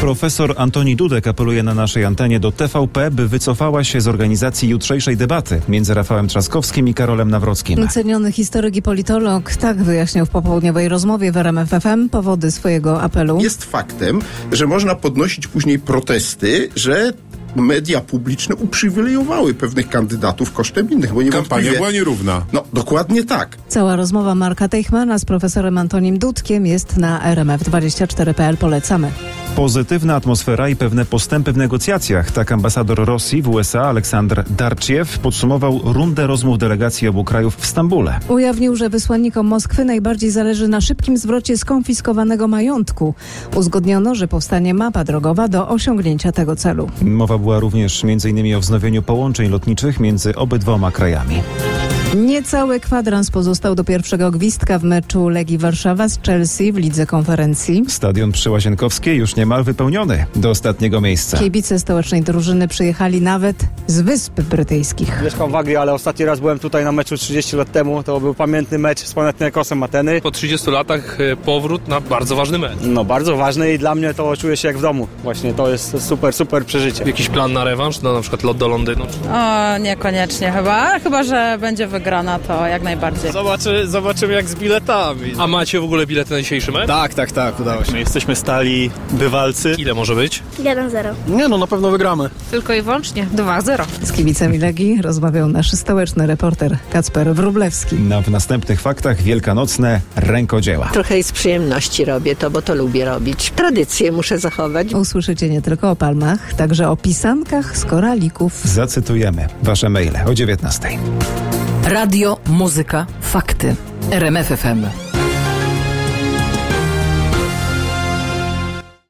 Profesor Antoni Dudek apeluje na naszej antenie do TVP, by wycofała się z organizacji jutrzejszej debaty między Rafałem Trzaskowskim i Karolem Nawrockim. Ceniony historyk i politolog tak wyjaśniał w popołudniowej rozmowie w RMF FM powody swojego apelu. Jest faktem, że można podnosić później protesty, że media publiczne uprzywilejowały pewnych kandydatów kosztem innych, bo Kampania była nierówna. No, dokładnie tak. Cała rozmowa Marka Teichmana z profesorem Antonim Dudkiem jest na rmf24.pl. Polecamy. Pozytywna atmosfera i pewne postępy w negocjacjach. Tak ambasador Rosji w USA Aleksandr Darcziew podsumował rundę rozmów delegacji obu krajów w Stambule. Ujawnił, że wysłannikom Moskwy najbardziej zależy na szybkim zwrocie skonfiskowanego majątku. Uzgodniono, że powstanie mapa drogowa do osiągnięcia tego celu. Mowa była również m.in. o wznowieniu połączeń lotniczych między obydwoma krajami. Niecały kwadrans pozostał do pierwszego gwizdka w meczu Legii Warszawa z Chelsea w Lidze Konferencji. Stadion przy Łazienkowskiej już niemal wypełniony do ostatniego miejsca. Kibice stołecznej drużyny przyjechali nawet z Wysp Brytyjskich. Mieszkam w Anglii, ale ostatni raz byłem tutaj na meczu 30 lat temu. To był pamiętny mecz z Panathinaikosem Ateny. Po 30 latach powrót na bardzo ważny mecz. No bardzo ważny i dla mnie to czuję się jak w domu. Właśnie to jest super przeżycie. Jakiś plan na rewanż? Na przykład lot do Londynu? O, niekoniecznie chyba, że będzie wygrana, to jak najbardziej. Zobaczymy jak z biletami. A macie w ogóle bilety na dzisiejszy mecz? Tak, udało się. My jesteśmy stali bywalcy. Ile może być? 1-0. Nie no, na pewno wygramy. Tylko i wyłącznie 2-0. Z kibicami Legii rozmawiał nasz stołeczny reporter Kacper Wróblewski. W następnych faktach wielkanocne rękodzieła. Trochę i z przyjemności robię to, bo to lubię robić. Tradycję muszę zachować. Usłyszycie nie tylko o palmach, także o pisankach z koralików. Zacytujemy wasze maile o 19:00. Radio, muzyka, fakty. RMF FM.